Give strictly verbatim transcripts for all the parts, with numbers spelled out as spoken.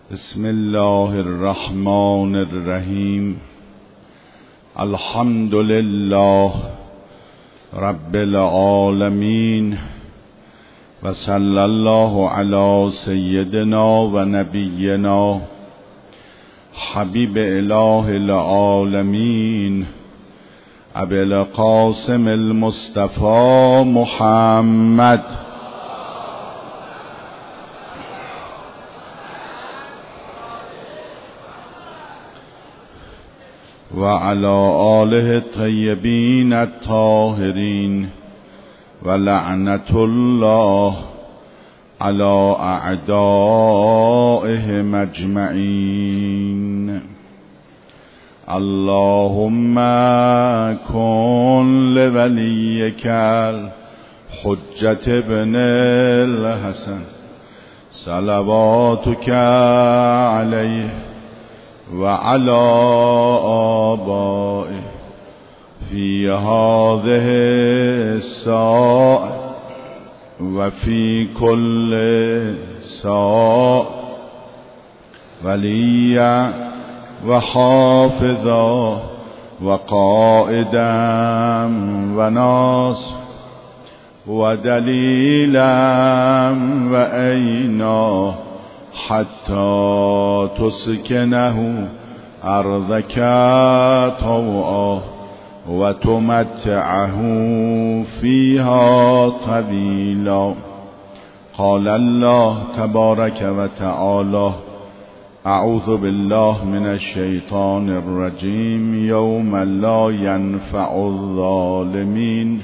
بسم الله الرحمن الرحیم. الحمد لله رب العالمین و صلی الله علی سیدنا و نبینا حبیب اله العالمین ابی القاسم المصطفى محمد و علی آله الطیبین الطاهرین و لعنت الله علی اعدائهم اجمعین. اللهم کن لولیک الحجة ابن الحسن صلواتک علیه وعلى آبائه في هذه الساعة وفي كل ساعة وليا وحافظا وقائدا وناصرا ودليلا وأينا حتى تسكنه أرضك طوعا وتمتعه فيها طويلا. قال الله تبارك وتعالى: أعوذ بالله من الشيطان الرجيم. يوم لا ينفع الظالمين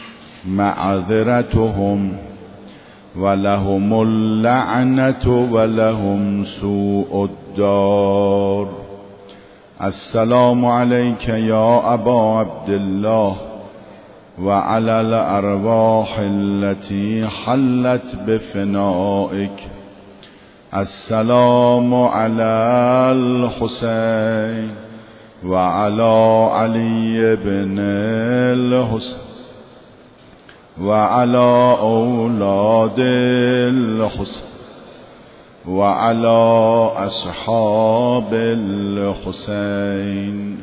معذرتهم ولهم اللعنة ولهم سوء الدار. السلام عليك يا أبا عبد الله وعلى الأرواح التي حلت بفنائك. السلام على الحسين وعلى علي بن الحسين وعلى أولاد الحسين وعلى أصحاب الحسين.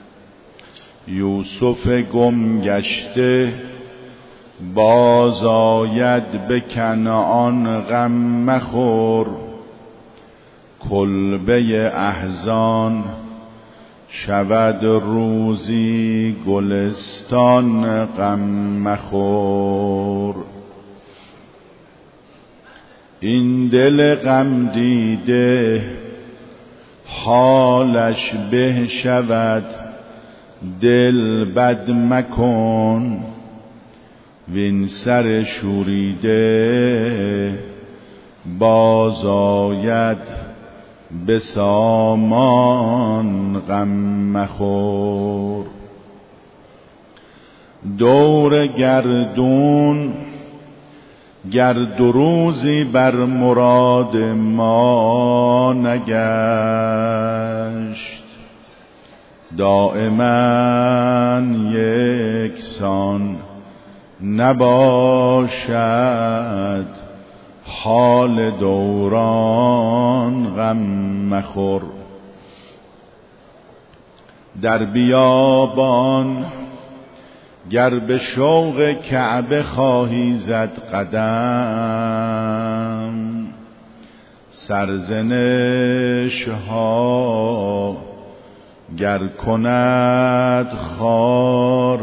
یوسف گم گشته باز آید به کنعان، غم مخور کلبه احزان شود روزی گلستان، غم مخور. این دل غم دیده حالش به شود، دل بد مکن وین سر شوریده باز آید به سامان، غم مخور. دور گردون گرد و روزی بر مراد ما نگشت، دائما یکسان نباشد حال دوران، غم مخور. در بیابان گر به شوق کعبه خواهی زد قدم، سرزنش ها گر کند خار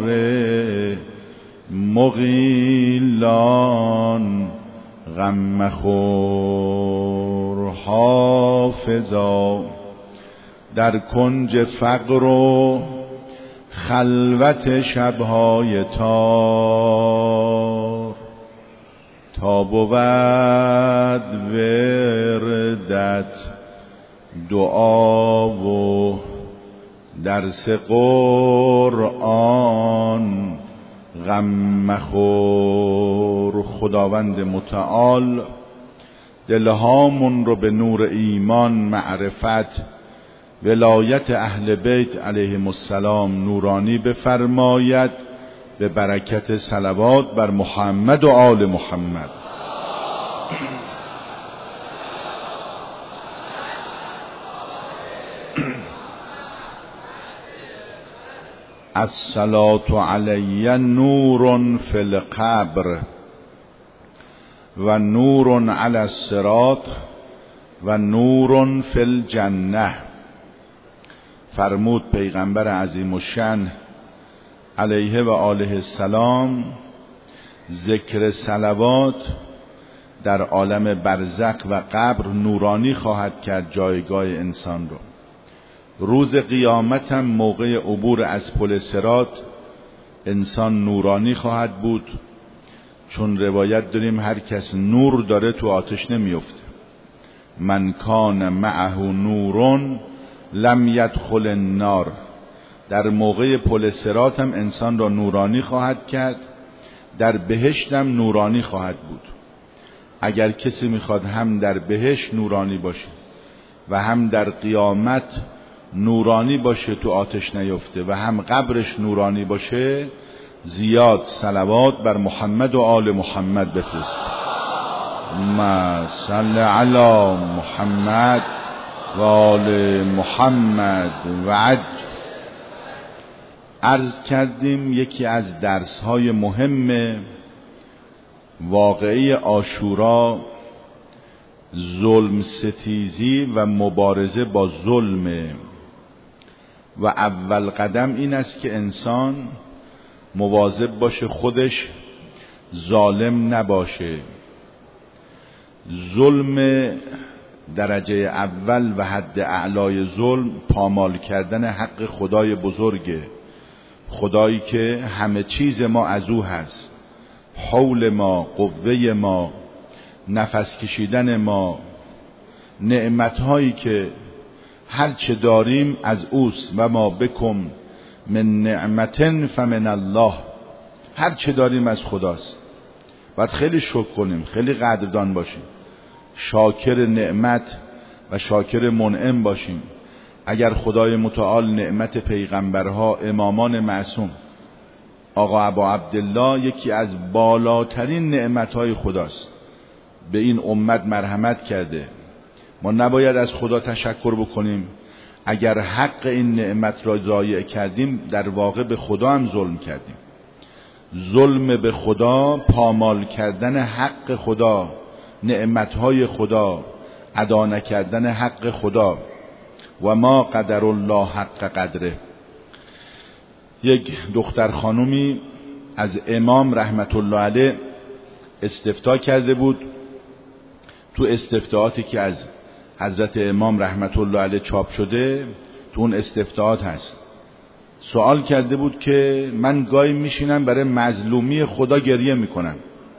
مغیلان، غم مخور. حافظا در کنج فقر و خلوت شبهای تار، تا بود وردت دعا و درس قرآن، غم مخور. خداوند متعال دلهامون رو به نور ایمان، معرفت، ولایت اهل بیت علیهم السلام نورانی بفرماید، به برکت صلوات بر محمد و آل محمد. الصلاة علی نور فی القبر و نور علی الصراط و نور فی الجنه. فرمود پیغمبر عظیم الشأن علیه و آله السلام ذکر صلوات در عالم برزخ و قبر نورانی خواهد کرد جایگاه انسان رو. روز قیامت هم موقع عبور از پل صراط انسان نورانی خواهد بود، چون روایت داریم هر کس نور داره تو آتش نمیفته. من کان معه نورون لم یدخل النار. در موقع پل صراط هم انسان را نورانی خواهد کرد، در بهشت هم نورانی خواهد بود. اگر کسی میخواد هم در بهشت نورانی باشه و هم در قیامت نورانی باشه تو آتش نیفته و هم قبرش نورانی باشه، زیاد صلوات بر محمد و آل محمد بفرست. ما صل علی محمد و آل محمد و عج. عرض کردیم یکی از درس‌های مهم واقعی عاشورا ظلم ستیزی و مبارزه با ظلم، و اول قدم این است که انسان مواظب باشه خودش ظالم نباشه. ظلم درجه اول و حد اعلای ظلم پامال کردن حق خدای بزرگه، خدایی که همه چیز ما از او هست، حول ما، قوه ما، نفس کشیدن ما، نعمتهایی که هر چه داریم از اوست. و ما بکم من نعمت فمن الله. هر چه داریم از خداست. باید خیلی شکر کنیم، خیلی قدردان باشیم، شاکر نعمت و شاکر منعم باشیم. اگر خدای متعال نعمت پیغمبرها، امامان معصوم، آقا ابا عبدالله یکی از بالاترین نعمتهای خداست، به این امت مرحمت کرده، ما نباید از خدا تشکر بکنیم. اگر حق این نعمت را ضایع کردیم در واقع به خدا هم ظلم کردیم. ظلم به خدا، پامال کردن حق خدا، نعمتهای خدا، ادا نکردن حق خدا. و ما قدر الله حق قدره. یک دختر خانومی از امام رحمت الله علیه استفتاء کرده بود. تو استفتاءاتی که از حضرت امام رحمت الله علیه چاپ شده تو اون استفتاءات هست، سوال کرده بود که من گاهی میشینم برای مظلومی خدا گریه میکنم.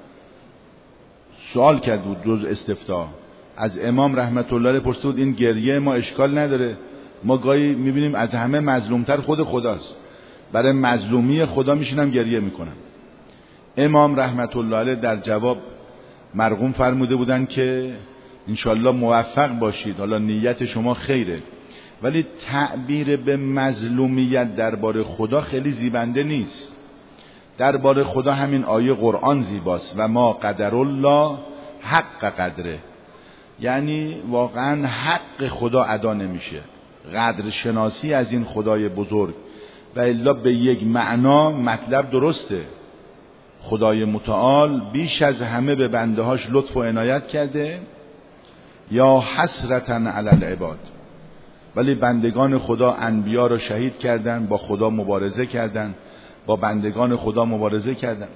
سوال کرده بود روز استفتاء از امام رحمت الله علیه، پرسید بود این گریه ما اشکال نداره، ما گاهی میبینیم از همه مظلومتر خود خداست، برای مظلومی خدا میشینم گریه میکنم. امام رحمت الله علیه در جواب مرقوم فرموده بودن که انشالله موفق باشید، حالا نیت شما خیره، ولی تعبیر به مظلومیت درباره خدا خیلی زیبنده نیست. درباره خدا همین آیه قرآن زیباست، و ما قدر الله حق قدره، یعنی واقعا حق خدا ادا نمیشه، قدر شناسی از این خدای بزرگ. و الا به یک معنا مطلب درسته، خدای متعال بیش از همه به بنده هاش لطف و عنایت کرده، یا حسرتاً علی العباد، ولی بندگان خدا انبیا رو شهید کردن، با خدا مبارزه کردن، با بندگان خدا مبارزه کردن.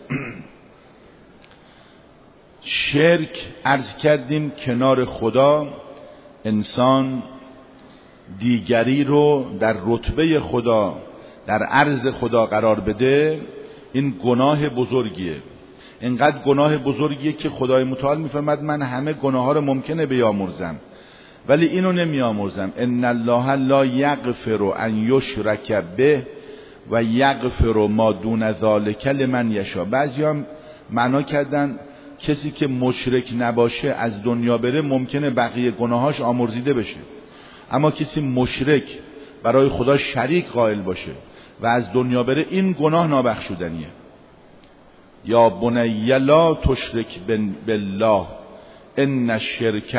شرک عرض کردیم کنار خدا انسان دیگری رو در رتبه خدا، در عرض خدا قرار بده، این گناه بزرگیه. اینقدر گناه بزرگیه که خدای متعال میفرماد من همه گناه ها رو ممکنه بیامرزم ولی اینو نمیامرزم. ان الله لا یغفر ان یشرک به و یغفر ما دون ذلک لمن یشاء. بعضیا معنا کردن کسی که مشرک نباشه از دنیا بره ممکنه بقیه گناهاش آمرزیده بشه، اما کسی مشرک برای خدا شریک قائل باشه و از دنیا بره این گناه نابخشودنیه. یا بنی لا تشرک بالله ان الشرک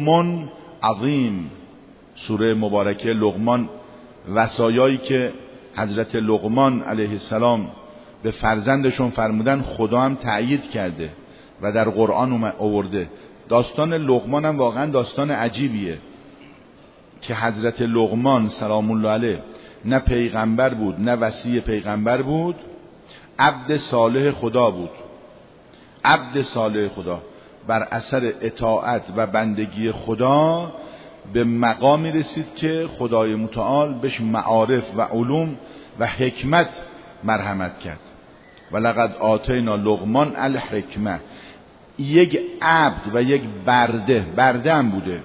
لظلم عظیم. سوره مبارکه لقمان وصایایی که حضرت لقمان علیه السلام به فرزندشون فرمودن خدا هم تأیید کرده و در قرآن آورده. داستان لقمان هم واقعا داستان عجیبیه که حضرت لقمان سلام الله علیه نه پیغمبر بود نه وصی پیغمبر بود، عبد صالح خدا بود. عبد صالح خدا بر اثر اطاعت و بندگی خدا به مقامی رسید که خدای متعال بهش معارف و علوم و حکمت مرحمت کرد. ولقد آتینا لقمان الحکمه. یک عبد و یک برده، برده هم بوده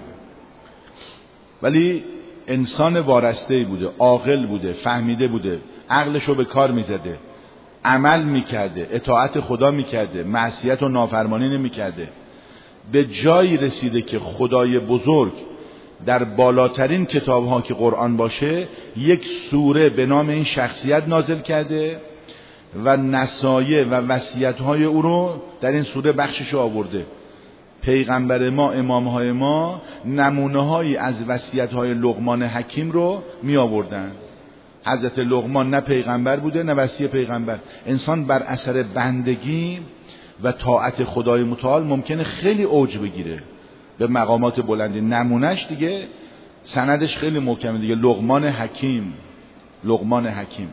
ولی انسان وارسته بوده، عاقل بوده، فهمیده بوده، عقلشو به کار میزده، عمل میکرده، اطاعت خدا میکرده، معصیت و نافرمانی نمیکرده. به جایی رسیده که خدای بزرگ در بالاترین کتاب ها که قرآن باشه یک سوره به نام این شخصیت نازل کرده و نصایح و وصیت های او رو در این سوره بخشش آورده. پیغمبر ما، امام های ما نمونه هایی از وصیت های لقمان حکیم رو می آوردن. حضرت لقمان نه پیغمبر بوده نه وصی پیغمبر. انسان بر اثر بندگی و طاعت خدای متعال ممکنه خیلی اوج بگیره به مقامات بلندی. نمونهش دیگه سندش خیلی محکمه دیگه، لقمان حکیم. لقمان حکیم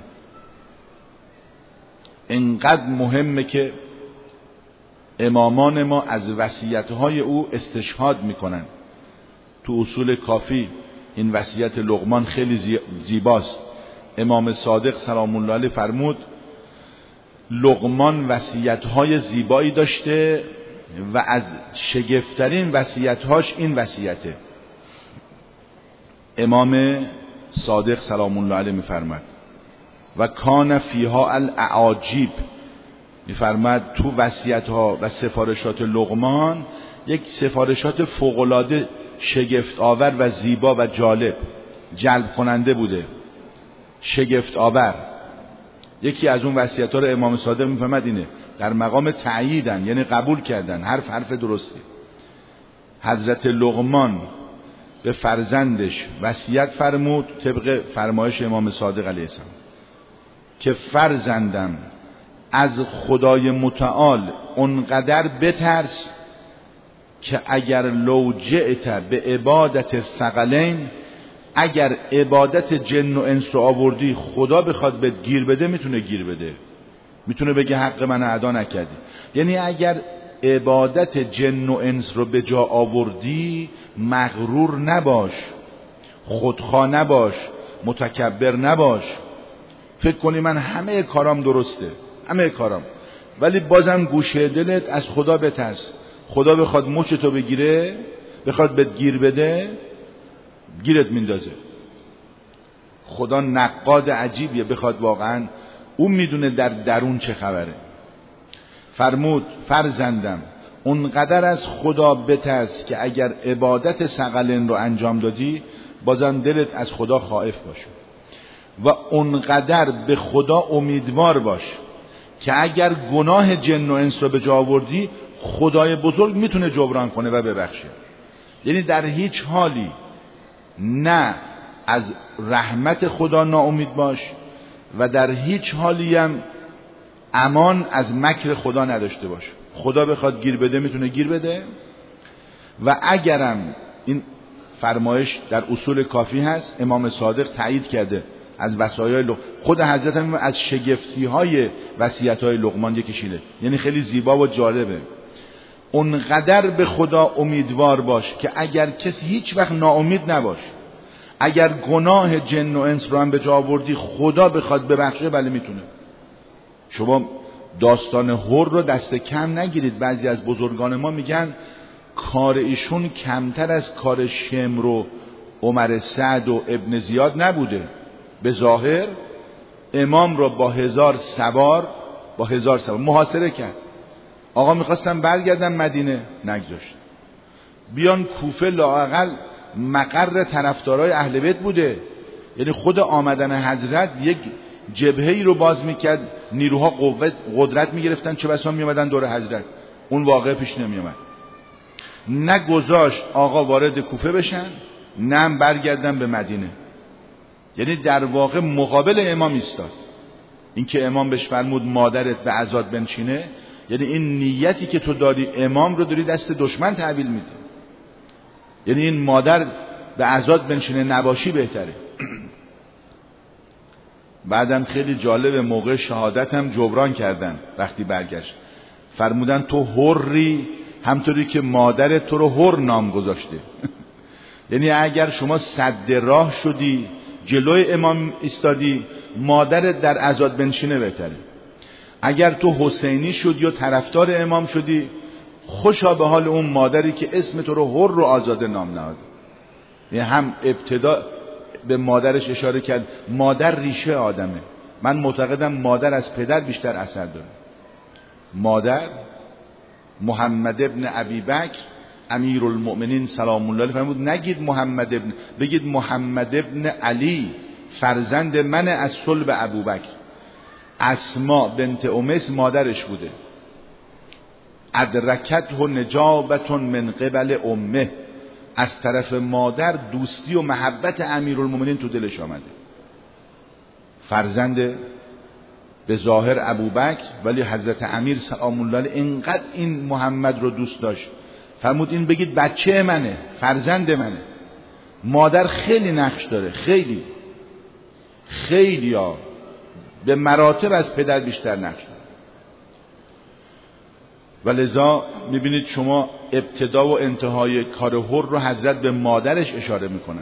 اینقدر مهمه که امامان ما از وصیت‌های او استشهاد میکنن. تو اصول کافی این وصیت لقمان خیلی زیباست. امام صادق سلام الله علیه فرمود لقمان وصیت‌های زیبایی داشته و از شگفت‌ترین وصیت‌هاش این وصیته. امام صادق سلام الله علیه میفرماد و کان فیها الاعاجیب، میفرماد تو وصیت‌ها و سفارشات لقمان یک سفارشات فوق‌العاده شگفت آور و زیبا و جالب، جلب کننده بوده، شگفت آور. یکی از اون وصیت‌ها رو امام صادق میفرماد اینه، در مقام تأییدن، یعنی قبول کردن، حرف حرف درستی. حضرت لقمان به فرزندش وصیت فرمود طبق فرمایش امام صادق علیه السلام که فرزندم از خدای متعال اونقدر بترس که اگر لو جئت به عبادت الثقلین، اگر عبادت جن و انس رو آوردی خدا بخواد بهت گیر بده میتونه گیر بده، میتونه بگه حق من ادا نکردی. یعنی اگر عبادت جن و انس رو به جا آوردی مغرور نباش، خودخواه نباش، متکبر نباش، فکر کنی من همه کارام درسته، همه کارام، ولی بازم گوشه دلت از خدا بترس. خدا بخواد مچ تو بگیره، بخواد بهت گیر بده، گیرت میندازه. خدا نقاد عجیبیه، بخواد واقعا اون میدونه در درون چه خبره. فرمود فرزندم اونقدر از خدا بترس که اگر عبادت ثقلین رو انجام دادی بازم دلت از خدا خائف باشه و اونقدر به خدا امیدوار باش که اگر گناه جن و انس رو به جا آوردی خدای بزرگ میتونه جبران کنه و ببخشه. یعنی در هیچ حالی نه از رحمت خدا ناامید باش و در هیچ حالی هم امان از مکر خدا نداشته باش. خدا بخواد گیر بده میتونه گیر بده و اگرم این فرمایش در اصول کافی هست، امام صادق تایید کرده از وصایای لقمان. خود حضرت هم از شگفتی های وصیت های لقمان یکیشینه، یعنی خیلی زیبا و جالبه. اونقدر به خدا امیدوار باش که اگر کسی هیچ وقت ناامید نباش، اگر گناه جن و انس رو هم به جا آوردی خدا بخواد ببخشه بله میتونه. شما داستان هور رو دست کم نگیرید. بعضی از بزرگان ما میگن کار ایشون کمتر از کار شمر و عمر سعد و ابن زیاد نبوده. به ظاهر امام رو با هزار سوار با هزار سوار محاصره کرد. آقا میخواستن برگردن مدینه، نگذاشت. بیان کوفه لااقل مقر طرفدارای اهل بیت بوده، یعنی خود آمدن حضرت یک جبهه‌ای رو باز میکرد، نیروها قوت قدرت میگرفتن، چه بسا میامدن دور حضرت. اون واقعه پیش نمیامد. نگذاشت آقا وارد کوفه بشن، نه برگردن به مدینه. یعنی در واقع مقابل امام ایستاد. این که امام بهش فرمود مادرت به عزاد بنشینه، یعنی این نیتی که تو داری امام رو داری دست دشمن تحویل میدی. یعنی این مادر به عزاد بنشینه نباشی بهتره. بعدم خیلی جالب موقع شهادت هم جبران کردن. وقتی برگشت فرمودن تو حری همطوری که مادرت تو رو حر نام گذاشته. یعنی اگر شما سد راه شدی جلوی امام ایستادی، مادرت در عزاد بنشینه بهتره. اگر تو حسینی شدی یا طرفدار امام شدی، خوشا به حال اون مادری که اسم تو رو حر رو آزاده نام نهاد. یعنی هم ابتدا به مادرش اشاره کرد. مادر ریشه آدمه. من معتقدم مادر از پدر بیشتر اثر داره. مادر محمد ابن ابی بکر امیرالمؤمنین سلام الله علیه فرمود نگید محمد ابن، بگید محمد ابن علی فرزند من از صلب ابوبکر. اسما بنت امیس مادرش بوده. ادرکته نجابت من قبل امه، از طرف مادر دوستی و محبت امیرالمؤمنین تو دلش آمده. فرزند به ظاهر ابوبکر، ولی حضرت امیر سلام الله علیه اینقدر این محمد رو دوست داشت فرمود این بگید بچه منه، فرزند منه. مادر خیلی نقش داره، خیلی خیلی ها به مراتب از پدر بیشتر نقش داره. و لذا میبینید شما ابتدا و انتهای کار حر رو حضرت به مادرش اشاره میکنن.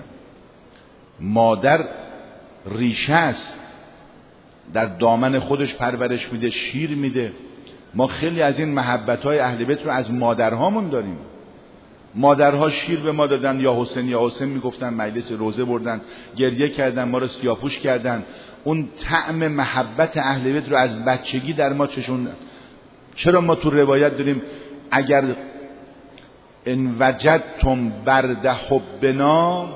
مادر ریشه است، در دامن خودش پرورش میده، شیر میده. ما خیلی از این محبت‌های اهل بیت رو از مادرهامون داریم. مادرها شیر به ما دادن، یا حسین یا حسین میگفتن، مجلس روزه بردن، گریه کردن، ما رو سیاپوش کردن. اون طعم محبت اهل بیت رو از بچگی در ما چشوندن. چرا ما تو روایت داریم اگر ان وجدتم برد حبنا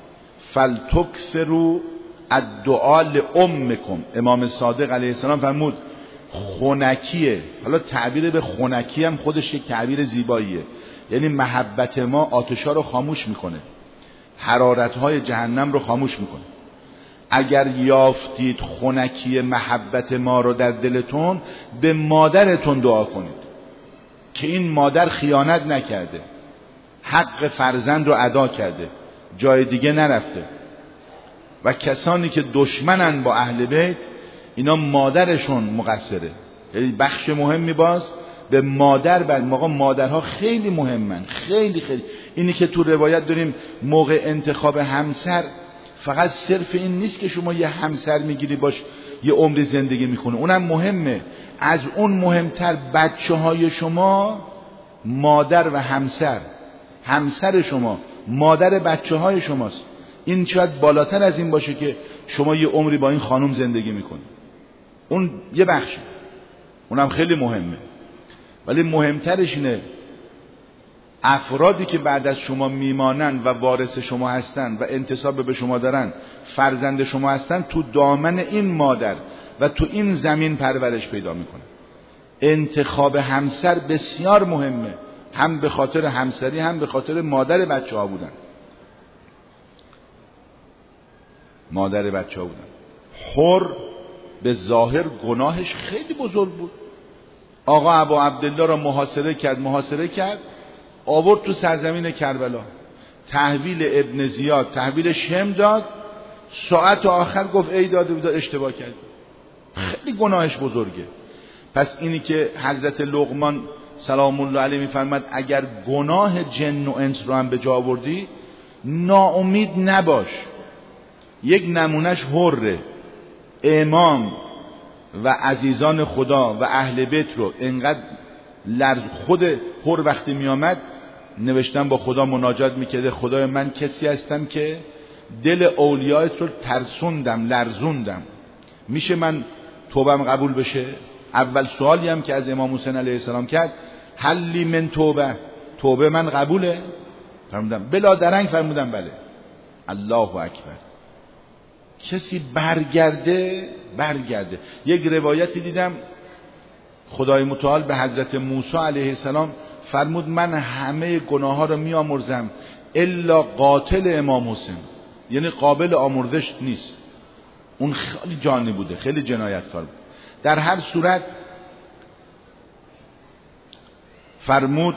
فلتکثروا الدعاء لامکم. امام صادق علیه السلام فرمود خنکیه. حالا تعبیر به خنکی هم خودش یک تعبیر زیباییه. یعنی محبت ما آتشا رو خاموش میکنه، حرارتهای جهنم رو خاموش میکنه. اگر یافتید خنکی محبت ما رو در دلتون، به مادرتون دعا کنید که این مادر خیانت نکرده، حق فرزند رو ادا کرده، جای دیگه نرفته. و کسانی که دشمنن با اهل بیت، اینا مادرشون مقصره. یعنی بخش مهمی باز به مادر بر موقع مادرها خیلی مهمن، خیلی خیلی. اینی که تو روایت داریم موقع انتخاب همسر فقط صرف این نیست که شما یه همسر میگیری باش یه عمر زندگی میکنه، اونم مهمه. از اون مهمتر بچه های شما مادر و همسر، همسر شما مادر بچه های شماست. این شاید بالاتر از این باشه که شما یه عمری با این خانم زندگی میکنی. اون یه بخشه، اونم خیلی مهمه. ولی مهمترش اینه افرادی که بعد از شما میمانن و وارث شما هستن و انتساب به شما دارن، فرزند شما هستن، تو دامن این مادر و تو این زمین پرورش پیدا میکنه. انتخاب همسر بسیار مهمه، هم به خاطر همسری هم به خاطر مادر بچه ها بودن. مادر بچه ها بودن. حر به ظاهر گناهش خیلی بزرگ بود. آقا ابا عبدالله را محاصره کرد محاصره کرد آورد تو سرزمین کربلا، تحویل ابن زیاد تحویل شم داد. ساعت آخر گفت ای داده بود اشتباه کرد. خیلی گناهش بزرگه. پس اینی که حضرت لقمان سلام الله علیه میفرماد اگر گناه جن و انس رو هم به جا آوردی ناامید نباش. یک نمونهش حره. امام و عزیزان خدا و اهل بیت رو انقدر لرز، خود حر وقتی می آمد نوشتن با خدا مناجات میکرده خدای من کسی هستم که دل اولیایت رو ترسوندم، لرزوندم، میشه من توبم قبول بشه؟ اول سوالی هم که از امام حسین علیه السلام کرد حلی من توبه، توبه من قبوله؟ فرمودم بلا درنگ، فرمودم بله. الله اکبر. کسی برگرده برگرده. یک روایتی دیدم خدای متعال به حضرت موسی علیه السلام فرمود من همه گناه ها رو می آمرزم الا قاتل امام حسین، یعنی قابل آمرزش نیست. اون خیلی جانی بوده، خیلی جنایتکار بود. در هر صورت فرمود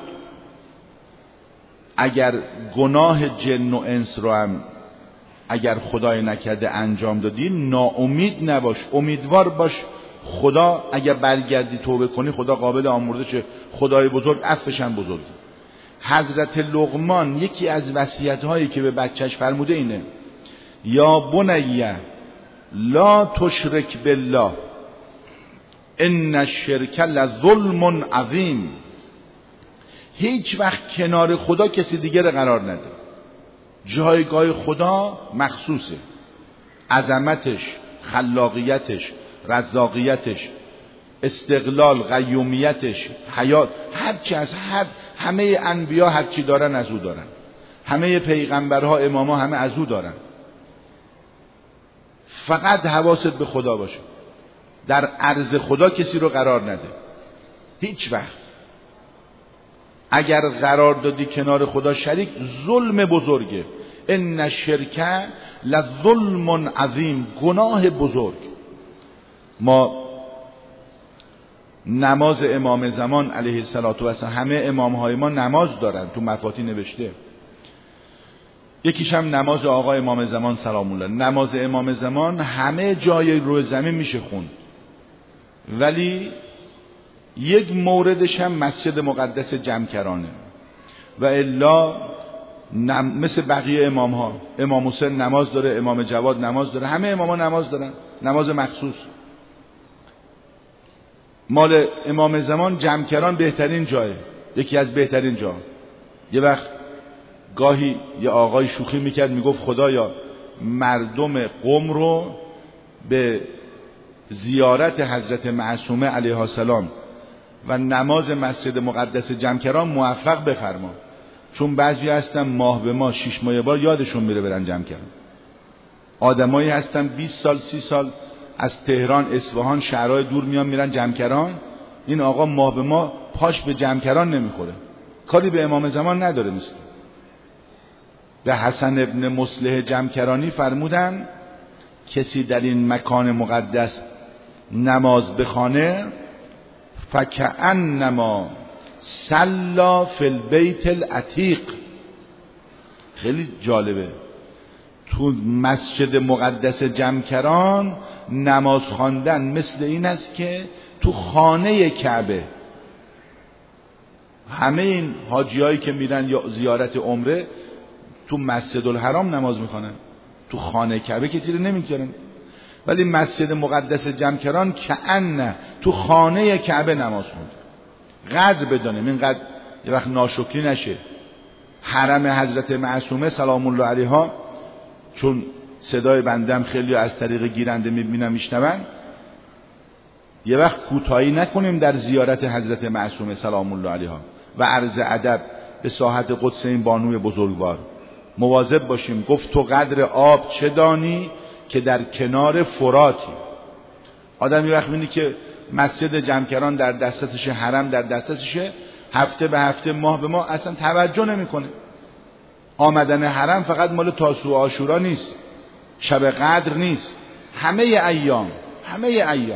اگر گناه جن و انس رو هم اگر خدای نکرده انجام دادی ناامید نباش، امیدوار باش خدا اگر برگردی توبه کنی خدا قابل آمرزشه، خدای بزرگ عفوش هم بزرگی. حضرت لقمان یکی از وصیت‌هایی که به بچهش فرموده اینه یا بنیه لا تشرک بالله ان الشرک لظلم عظیم. هیچ وقت کنار خدا کسی دیگر رو قرار نده. جایگاه خدا مخصوصه، عظمتش، خلاقیتش، رزاقیتش، استقلال، قیومیتش، حیات، هرچی از هر همه انبیا هرچی دارن از او دارن، همه پیغمبرها اماما همه از او دارن. فقط حواست به خدا باشه، در عرض خدا کسی رو قرار نده هیچ وقت. اگر قرار دادی کنار خدا شریک ظلم بزرگه. ان الشرک لظلم عظیم، گناه بزرگ. ما نماز امام زمان علیه الصلاة و السلام، همه امامهای ما نماز دارن، تو مفاتی نوشته. یکیش هم نماز آقا امام زمان سلام الله. نماز امام زمان همه جای روی زمین میشه خوند، ولی یک موردش هم مسجد مقدس جمکرانه و الا نم... مثل بقیه امام ها. امام حسین نماز داره، امام جواد نماز داره، همه امام ها نماز دارن، نماز مخصوص. مال امام زمان جمکران بهترین جایه، یکی از بهترین جا. یه وقت گاهی یه آقای شوخی میکرد میگفت خدایا مردم قم رو به زیارت حضرت معصومه علیه السلام و نماز مسجد مقدس جمکران موفق بفرما، چون بعضی هستن ماه به ماه شش ماه بار یادشون میره برن جمکران. آدمایی هستن بیست سال سی سال از تهران اصفهان شهرهای دور میان میرن جمکران، این آقا ماه به ماه پاش به جمکران نمیخوره، کاری به امام زمان نداره. مثل به حسن ابن مصلح جمکرانی فرمودن کسی در این مکان مقدس نماز بخوانه فکأنما صلی فی البیت العتیق. خیلی جالبه، تو مسجد مقدس جمکران نماز خواندن مثل این است که تو خانه کعبه. همه این حاجیایی که میرن یا زیارت عمره تو مسجد الحرام نماز میخوانن، تو خانه کعبه کسی رو نمیگذارن. ولی مسجد مقدس جمکران کأن تو خانه کعبه نماز خوند. قدر بدانیم، اینقدر یه وقت ناشکری نشه. حرم حضرت معصومه سلام الله علیها، چون صدای بندم خیلی از طریق گیرنده میبینم میشنون، یه وقت کوتاهی نکنیم در زیارت حضرت معصومه سلام الله علیها و عرض ادب به ساحت قدس این بانوی بزرگوار. مواظب باشیم. گفت تو قدر آب چه دانی که در کنار فراتی. آدم یه وقت می‌بینی که مسجد جمکران در دسترسشه، حرم در دسترسشه، هفته به هفته ماه به ماه اصلا توجه نمی‌کنه. آمدن حرم فقط مال تاسوعا و عاشورا نیست، شب قدر نیست، همه ایام، همه ایام.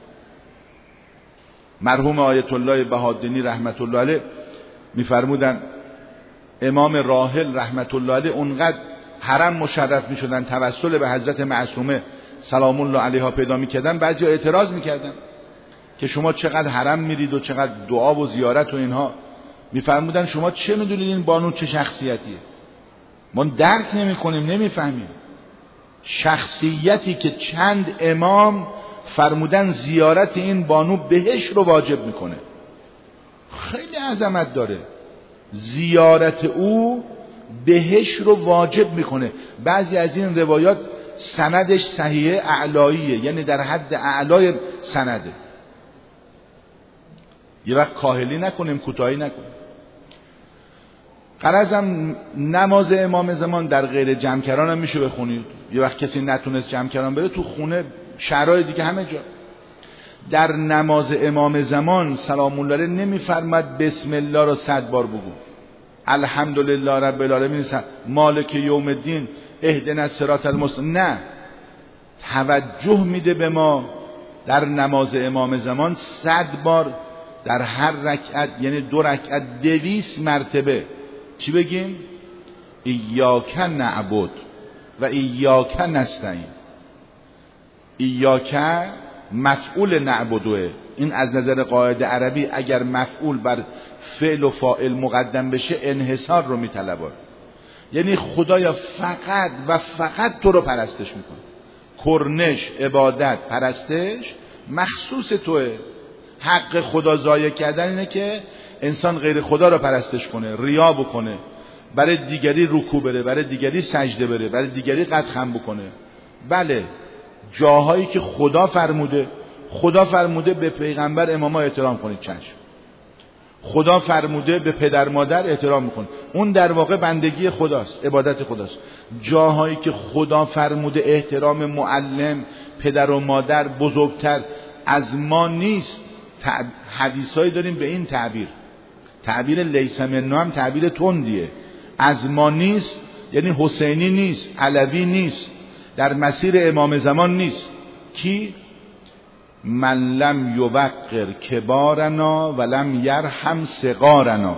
مرحوم آیت الله بهادینی رحمت الله علیه می‌فرمودن امام راحل رحمت الله علیه اونقدر حرم مشرف می‌شدن توسل به حضرت معصومه سلام الله علیها پیدا می‌کردن، بعضی اعتراض می‌کردن که شما چقدر حرم میرید و چقدر دعا و زیارت و اینها. می‌فرمودن شما چه می‌دونید این بانو چه شخصیتیه؟ ما درک نمی‌کنیم، نمی‌فهمیم. شخصیتی که چند امام فرمودن زیارت این بانو بهش رو واجب میکنه. خیلی عظمت داره. زیارت او بهش رو واجب میکنه. بعضی از این روایات سندش صحیحه اعلاییه، یعنی در حد اعلای سنده. یه وقت کاهلی نکنیم، کوتاهی نکنیم. غرضم نماز امام زمان در غیر جمکران هم میشه بخونید. یه وقت کسی نتونست جمکران بره تو خونه، شرایط دیگه همه جا. در نماز امام زمان سلام الله علیه نمیفرماد بسم الله رو صد بار بگو، الحمدلله رب العالمین مالک یوم الدین اهدنا الصراط المستقیم، نه، توجه میده به ما در نماز امام زمان صد بار در هر رکعت، یعنی دو رکعت دویست مرتبه چی بگیم؟ ایاک نعبد و ایاک نستعین. ایاک مفعول نعبدوه، این از نظر قاعده عربی اگر مفعول بر فعل و فاعل مقدم بشه انحصار رو میطلبه، یعنی خدایا فقط و فقط تو رو پرستش میکنه. کرنش، عبادت، پرستش مخصوص توه. حق خدا ضایع کردن اینه که انسان غیر خدا رو پرستش کنه، ریا بکنه، برای دیگری رکوع بره، برای دیگری سجده بره، برای دیگری قد خم بکنه. بله، جاهایی که خدا فرموده، خدا فرموده به پیغمبر اماما احترام کنید، چشم. خدا فرموده به پدر مادر احترام میکنه، اون در واقع بندگی خداست، عبادت خداست. جاهایی که خدا فرموده احترام معلم، پدر و مادر، بزرگتر از ما نیست، حدیثایی داریم به این تعبیر. تعبیر لیس منا هم تعبیر تندیه. از ما نیست یعنی حسینی نیست، علوی نیست، در مسیر امام زمان نیست. کی؟ من لم یوقر کبارنا و لم یرحم صغارنا.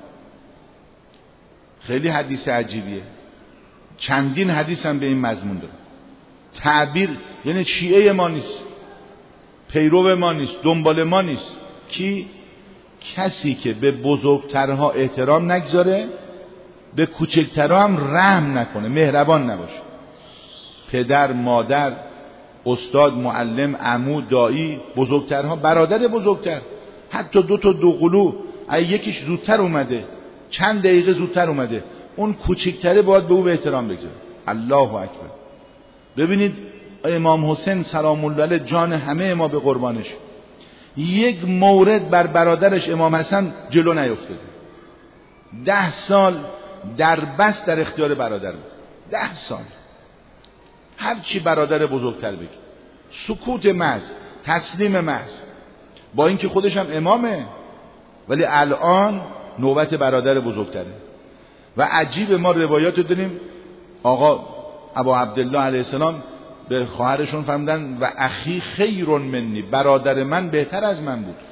خیلی حدیث عجیبیه، چندین حدیث هم به این مضمون داره. تعبیر یعنی شیعه ما نیست، پیرو ما نیست، دنبال ما نیست. کی؟ کسی که به بزرگترها احترام نگذاره، به کوچکترها هم رحم نکنه، مهربان نباشه. پدر، مادر، استاد، معلم، عمو، دایی، بزرگترها، برادر بزرگتر، حتی دو تا دوقلو، اگه یکیش زودتر اومده، چند دقیقه زودتر اومده، اون کوچکتره باید به او به احترام بگذاره. الله اکبر. ببینید امام حسین سلام الله علیه جان همه ما به قربانش، یک مورد بر برادرش امام حسن جلو نیفتاده. ده سال در بس در اختیار برادر بود. ده سال هر چی برادر بزرگتر بگه، سکوت محض، تسلیم محض، با اینکه خودش هم امامه، ولی الان نوبت برادر بزرگتره. و عجیب، ما روایات داریم آقا ابا عبدالله علیه السلام به خواهرشون فرمودن و اخی خیر منی، برادر من بهتر از من بود.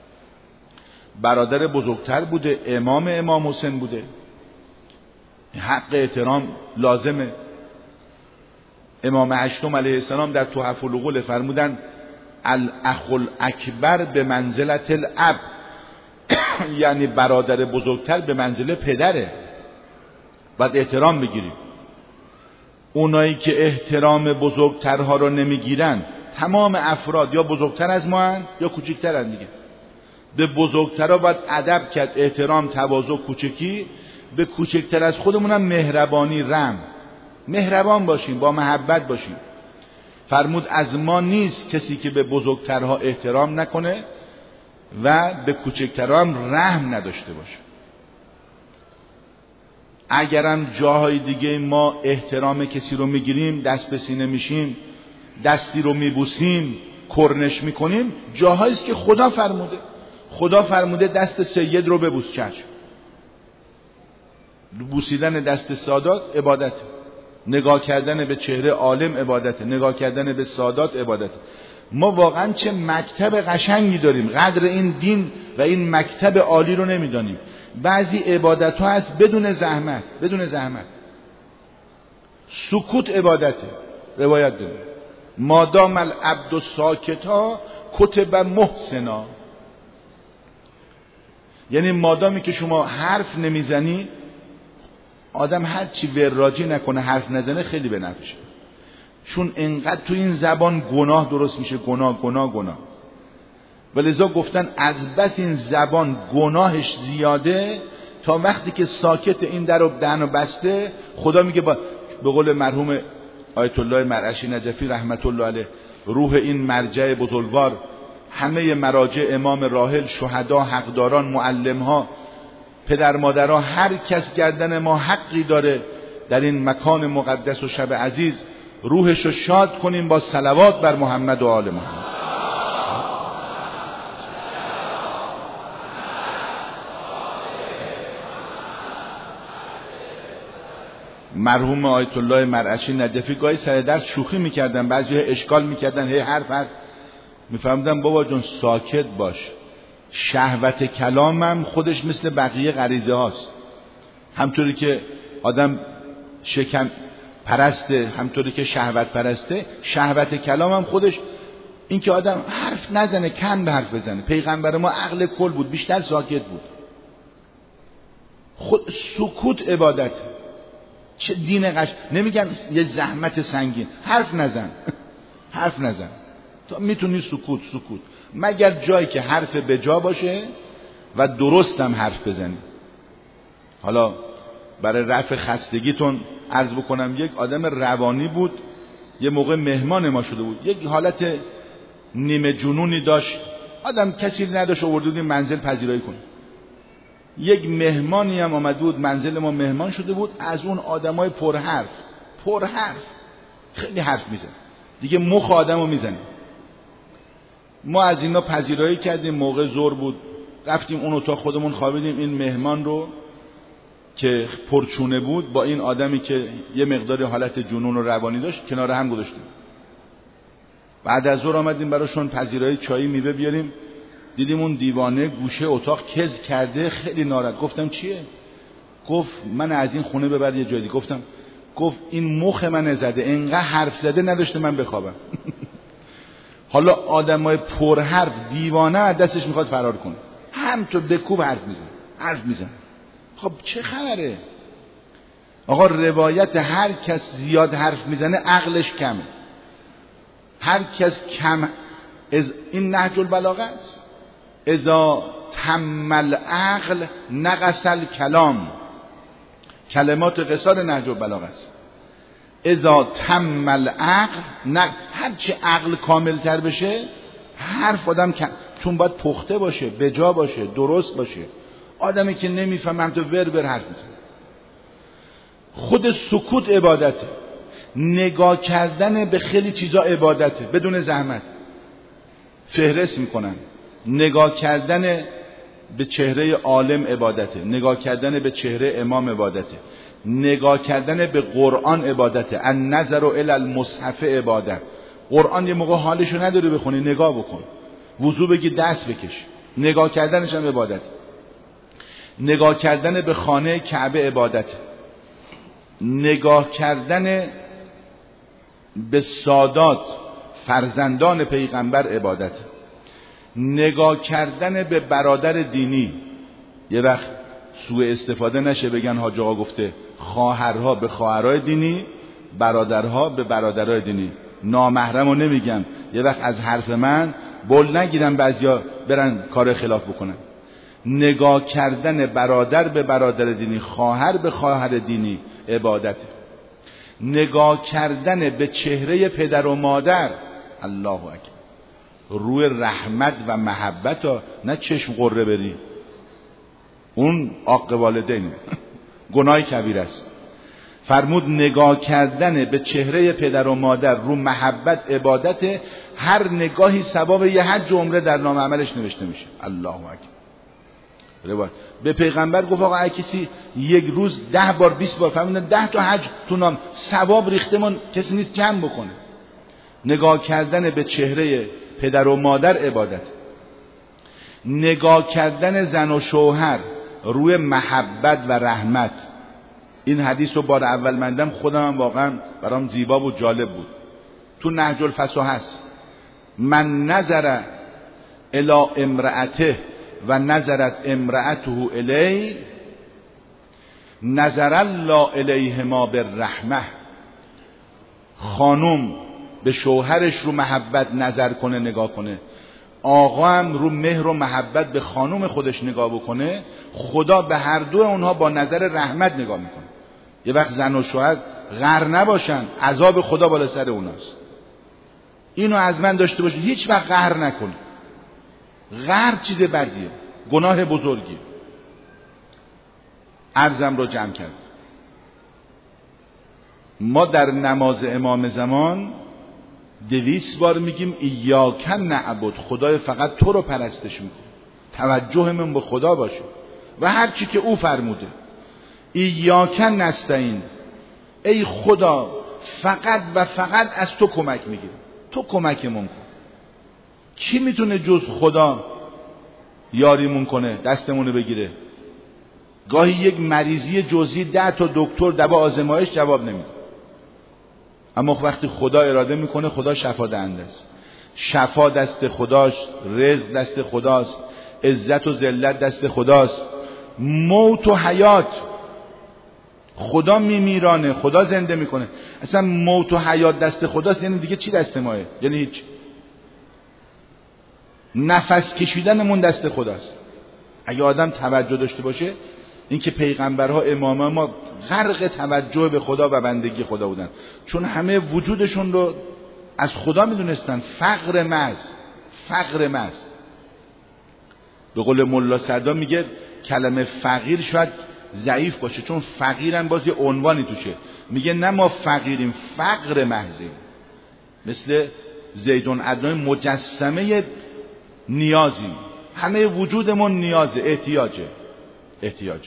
برادر بزرگتر بوده، امام امام حسین بوده، حق احترام لازمه. امام هشتم علیه السلام در تحف العقول فرمودن الاخ الاکبر به منزلت الاب، یعنی برادر بزرگتر به منزله پدره، باید احترام بگیریم. اونایی که احترام بزرگترها رو نمیگیرن، تمام افراد یا بزرگتر از ما هن یا کوچکتر هن دیگه. به بزرگترها باید ادب کرد، احترام، تواضع، کوچکی. به کوچکتر از خودمون هم مهربانی، رحم، مهربان باشیم، با محبت باشیم. فرمود از ما نیست کسی که به بزرگترها احترام نکنه و به کوچکترها هم رحم نداشته باشه. اگرم جاهای دیگه ما احترام کسی رو میگیریم، دست به سینه میشیم، دستی رو میبوسیم، کرنش میکنیم، جاهاییست که خدا فرموده. خدا فرموده دست سید رو ببوس، چشم. بوسیدن دست سادات عبادت، نگاه کردن به چهره عالم عبادت، نگاه کردن به سادات عبادت. ما واقعا چه مکتب قشنگی داریم، قدر این دین و این مکتب عالی رو نمیدانیم. بعضی عبادت ها هست بدون زحمت، بدون زحمت. سکوت عبادته. روایت داریم مادام العبد ساکتا کتب محسنا، یعنی مادامی که شما حرف نمیزنی، آدم هر چی وراجی نکنه، حرف نزنه، خیلی به نفعشه. چون انقدر تو این زبان گناه درست میشه، گناه گناه گناه. ولذا گفتن از بس این زبان گناهش زیاده، تا وقتی که ساکت این در و دهن و بسته، خدا میگه با به قول مرحوم آیت الله مرعشی نجفی رحمت الله علیه، روح این مرجع بزرگوار، همه مراجع، امام راحل، شهدا، حقداران، معلمها، پدر مادرها، هر کس گردن ما حقی داره در این مکان مقدس و شب عزیز روحش رو شاد کنیم با صلوات بر محمد و آل محمد. مرحوم آیت الله مرعشی نجفی گاهی سر درس شوخی میکردن، بعضی اشکال میکردن، هی حرف حرف میفهمدم بابا جون ساکت باش، شهوت کلامم خودش مثل بقیه غریزه هاست، همطوری که آدم شکم پرسته، همطوری که شهوت پرسته، شهوت کلامم خودش این که آدم حرف نزنه، کم به حرف بزنه. پیغمبر ما عقل کل بود، بیشتر ساکت بود. خود سکوت عبادت. چه دین قش نمیگن یه زحمت سنگین، حرف نزن حرف نزن، تو میتونی سکوت سکوت، مگر جایی که حرف به جا باشه و درستم حرف بزنی. حالا برای رفع خستگیتون عرض بکنم، یک آدم روانی بود، یه موقع مهمان ما شده بود، یک حالت نیمه جنونی داشت، آدم کسی نداشت، آورده بودیم منزل پذیرایی کنه. یک مهمانی هم آمده بود منزل ما، مهمان شده بود، از اون آدمای پر حرف پر حرف خیلی حرف میزنه دیگه، مخ آدمو میزنه. ما از اینا پذیرایی کردیم، موقع ظهر بود، رفتیم اون اتاق خودمون خوابیدیم. این مهمان رو که پرچونه بود با این آدمی که یه مقدار حالت جنون و روانی داشت کنار هم گذاشتیم. بعد از ظهر آمدیم براشون پذیرایی چایی میوه بیاریم، دیدیم اون دیوانه گوشه اتاق کز کرده، خیلی ناراحت. گفتم چیه؟ گفت من از این خونه ببر یه جایی. گفتم گفت این مخ من زده، انقدر حرف زده نداشته من بخوابم. حالا آدمای پر حرف دیوانه از دستش میخواد فرار کنه، هم تو بکوب حرف میزن حرف میزن. خب چه خبره آقا؟ روایت هر کس زیاد حرف میزنه عقلش کمه، هر کس کم از این نهج البلاغه است. اذا تم العقل نقص الکلام، کلمات قصار نهج البلاغه است. اذا تم العقل نه، هرچی عقل کامل تر بشه حرف آدم کم، چون باید پخته باشه، بجا باشه، درست باشه. آدمی که نمیفهم هم تو ور ور حرف میزنه. خود سکوت عبادته، نگاه کردن به خیلی چیزا عبادته بدون زحمت. فهرست میکنن، نگاه کردن به چهره عالم عبادته، نگاه کردن به چهره امام عبادته، نگاه کردن به قرآن عبادته. النظر الی المصحف عبادت. قرآن یه موقع حالشو نداری بخونی، نگاه بکن. وضو بگی دست بکش، نگاه کردنش هم عبادت. نگاه کردن به خانه کعبه عبادت. نگاه کردن به سادات فرزندان پیغمبر عبادت. نگاه کردن به برادر دینی، یه وقت سوء استفاده نشه بگن حاج آقا گفته خواهرها به خواهرای دینی، برادرها به برادرای دینی. نامحرمو نمیگم، یه وقت از حرف من بول نگیرن بعضیا برن کار خلاف بکنن. نگاه کردن برادر به برادر دینی، خواهر به خواهر دینی عبادت. نگاه کردن به چهره پدر و مادر، الله اکبر، روی رحمت و محبت ها، نه چشم قره بری، اون عاق والدین گناه کبیر است. فرمود نگاه کردن به چهره پدر و مادر رو محبت عبادت. هر نگاهی ثواب یه حج و عمره در نام عملش نوشته میشه. الله اکبر. روایت به پیغمبر گفت آقا کسی یک روز ده بار بیست بار فرمودن ده تا حج تو نام، ثواب ریختمون کسی نیست جمع بکنه. نگاه کردن به چهره پدر و مادر عبادت. نگاه کردن زن و شوهر روی محبت و رحمت. این حدیث رو بار اول مندم خودم واقعا برام زیبا بود، جالب بود. تو نهج الفصاحه هست. من نظر الی امرأته و نظرت امرأته الی نظر الله الیهما بالرحمه. خانم به شوهرش رو محبت نظر کنه، نگاه کنه. آقا هم رو مهر و محبت به خانم خودش نگاه بکنه، خدا به هر دو اونها با نظر رحمت نگاه میکنه. یه وقت زن و شوهر غر نباشن، عذاب خدا بالا سر اوناست. اینو از من داشته باشید، هیچ وقت قهر نکنید. قهر چیز بدیه، گناه بزرگی. عرضم رو جمع کرد. ما در نماز امام زمان دویست بار میگیم ایاک نعبد، خدای فقط تو رو پرستش میکنه، توجهمون به خدا باشه و هر چی که او فرموده. ایاک نستعین، ای خدا فقط و فقط از تو کمک میگیریم، تو کمکمون کن. کی میتونه جز خدا یاریمون کنه، دستمونو بگیره؟ گاهی یک مریضی جزئی ده تا دکتر دبا آزمایش جواب نمیده، اما وقتی خدا اراده میکنه خدا شفا دهنده است. شفا دست خداست، رزق دست خداست، عزت و ذلت دست خداست، موت و حیات خدا میمیرانه، خدا زنده میکنه. اصلا موت و حیات دست خداست، یعنی دیگه چی دست ماه؟ یعنی هیچ. نفس کشیدنمون دست خداست. اگه آدم توجه داشته باشه، اینکه پیغمبرها امامان ما غرق توجه به خدا و بندگی خدا بودن، چون همه وجودشون رو از خدا میدونستن. فقر محض، فقر محض. به قول ملا صدرا میگه کلمه فقیر شاید ضعیف باشه، چون فقیرن باز یه عنوانی توشه. میگه نه ما فقیریم، فقر محضیم. مثل زیدون عدنان مجسمه نیازیم، همه وجودمون نیازه، احتیاجه احتیاجه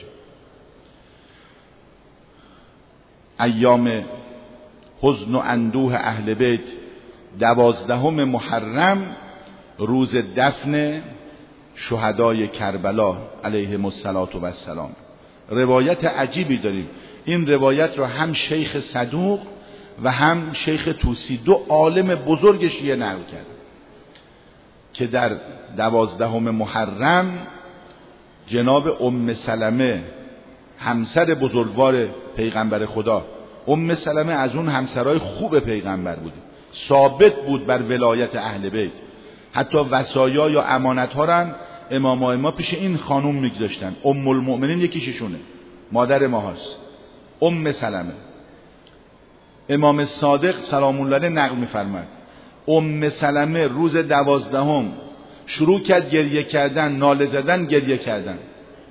ایام حزن و اندوه اهل بیت، دوازدهم محرم، روز دفن شهدای کربلا علیهم السلام. روایت عجیبی داریم. این روایت را هم شیخ صدوق و هم شیخ توسی، دو عالم بزرگ شیعه نقل کرد که در دوازدهم محرم جناب ام سلمه همسر بزرگوار پیغمبر خدا، ام سلمه از اون همسرای خوب پیغمبر بود، ثابت بود بر ولایت اهل بیت. حتی وصایا یا امانت ها را امامای ما پیش این خانوم میگذاشتن. ام المؤمنین یکیشونه، مادر ما هست، ام سلمه. امام صادق سلام الله علیه نقل میفرماد ام سلمه روز دوازدهم شروع کرد گریه کردن، ناله زدن، گریه کردن.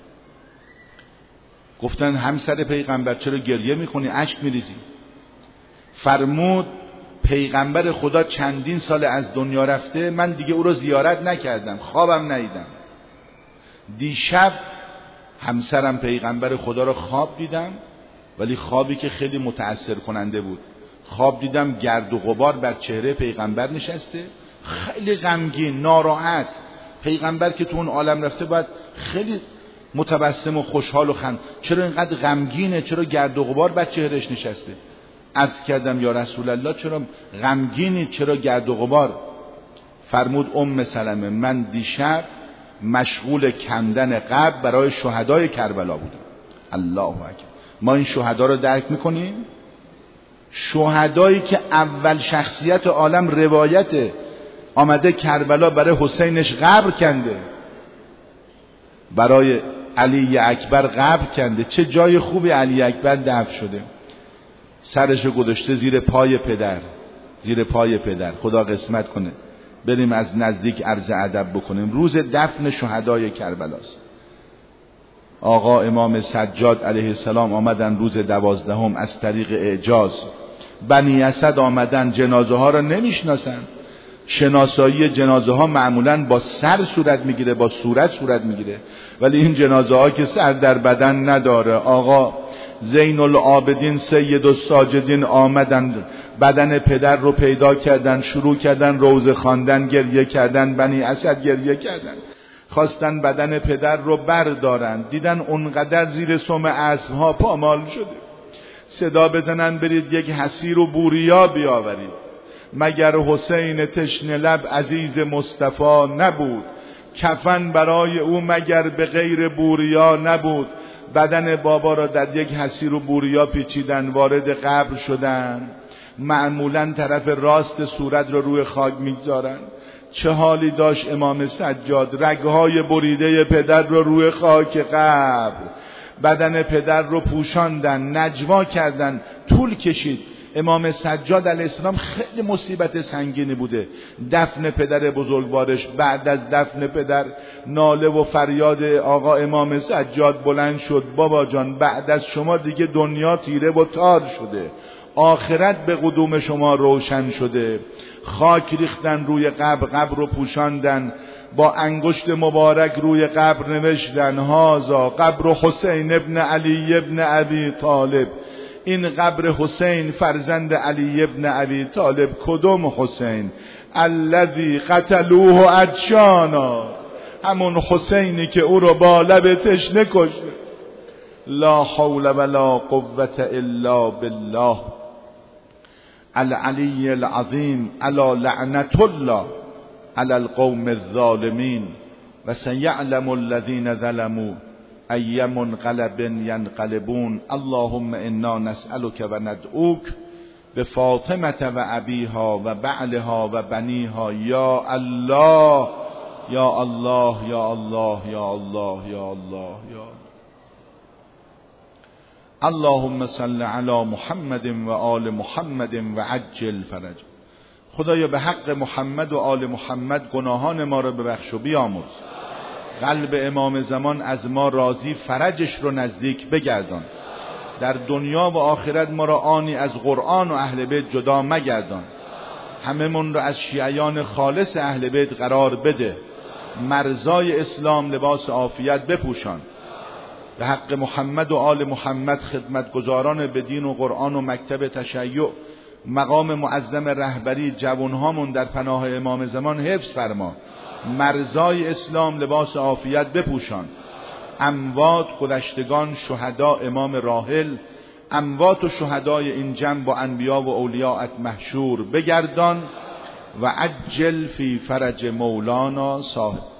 گفتن همسر پیغمبر چرا گریه میکنی، اشک میریزی؟ فرمود پیغمبر خدا چندین سال از دنیا رفته، من دیگه او رو زیارت نکردم، خوابم ندیدم. دیشب همسرم پیغمبر خدا رو خواب دیدم، ولی خوابی که خیلی متأثر کننده بود. خواب دیدم گرد و غبار بر چهره پیغمبر نشسته، خیلی غمگین، ناراحت. پیغمبر که تو اون عالم رفته باید خیلی متبسم و خوشحال و خند، چرا اینقدر غمگینه؟ چرا گرد و غبار بر چهرهش نشسته؟ عرض کردم یا رسول الله چرا غمگینی، چرا گرد و غبار؟ فرمود ام سلمه من دیشب مشغول کندن قبر برای شهدای کربلا بودم. الله اکبر. ما این شهدا رو درک میکنیم؟ شهدایی که اول شخصیت عالم روایت آمده کربلا برای حسینش قبر کنده، برای علی اکبر قبر کنده. چه جای خوبی علی اکبر دفن شده، سرشو گذاشته زیر پای پدر، زیر پای پدر. خدا قسمت کنه بریم از نزدیک عرض ادب بکنیم. روز دفن شهدای کربلاست. آقا امام سجاد علیه السلام آمدن روز دوازدهم از طریق اعجاز. بنی اسد آمدن، جنازه ها را نمیشناسن. شناسایی جنازه ها معمولا با سر صورت میگیره، با صورت صورت میگیره، ولی این جنازه ها که سر در بدن نداره. آقا زین العابدین سید الساجدین آمدن، بدن پدر رو پیدا کردن، شروع کردن روزه خواندن، گریه کردن. بنی اسد گریه کردن، خواستن بدن پدر رو بردارن، دیدن اونقدر زیر سم اسبها پامال شده. صدا بزنن برید یک حسیر و بوریا بیاورید. مگر حسین تشنه لب عزیز مصطفی نبود، کفن برای او مگر به غیر بوریا نبود. بدن بابا را در یک حسیر و بوریا پیچیدن، وارد قبر شدن. معمولا طرف راست صورت را روی خاک میگذارن. چه حالی داشت امام سجاد؟ رگهای بریده پدر را روی خاک قبر، بدن پدر رو پوشاندن، نجوا کردن، طول کشید. امام سجاد علیه السلام خیلی مصیبت سنگینی بوده. دفن پدر بزرگوارش، بعد از دفن پدر ناله و فریاد آقا امام سجاد بلند شد بابا جان بعد از شما دیگه دنیا تیره و تار شده، آخرت به قدوم شما روشن شده. خاک ریختن روی قبر، قبر رو پوشاندن، با انگشت مبارک روی قبر نوشتن هازا قبر حسین ابن علی ابن ابی طالب. این قبر حسین فرزند علی ابن ابی طالب کدوم حسین؟ الذی قتلوه عطشانا، همون حسینی که او رو با لب تشنه کشت. لا حول ولا قوة الا بالله العلی العظیم الا لعنت الله علی القوم الظالمین و سیعلم الذین ظلموا ای منقلب ینقلبون. اللهم انا نسألك و ندعوک بفاطمة و ابیها و بعلها و بنیها یا الله یا الله یا الله یا الله یا الله یا الله. اللهم صل علی محمد و آل محمد و عجل فرج. خدایا به حق محمد و آل محمد گناهان ما را ببخش و بیامرز. قلب امام زمان از ما راضی، فرجش رو نزدیک بگردان. در دنیا و آخرت ما را آنی از قرآن و اهل بیت جدا مگردان. همه من را از شیعیان خالص اهل بیت قرار بده. مرزای اسلام لباس عافیت بپوشان. به حق محمد و آل محمد خدمتگزاران به دین و قرآن و مکتب تشیع مقام معظم رهبری جوانهامون در پناه امام زمان حفظ فرما. مرزای اسلام لباس عافیت بپوشان. اموات، گذشتگان، شهدا، امام راحل، اموات و شهدای این جمع با انبیا و اولیاءت محشور بگردان و عجل فی فرج مولانا صاحب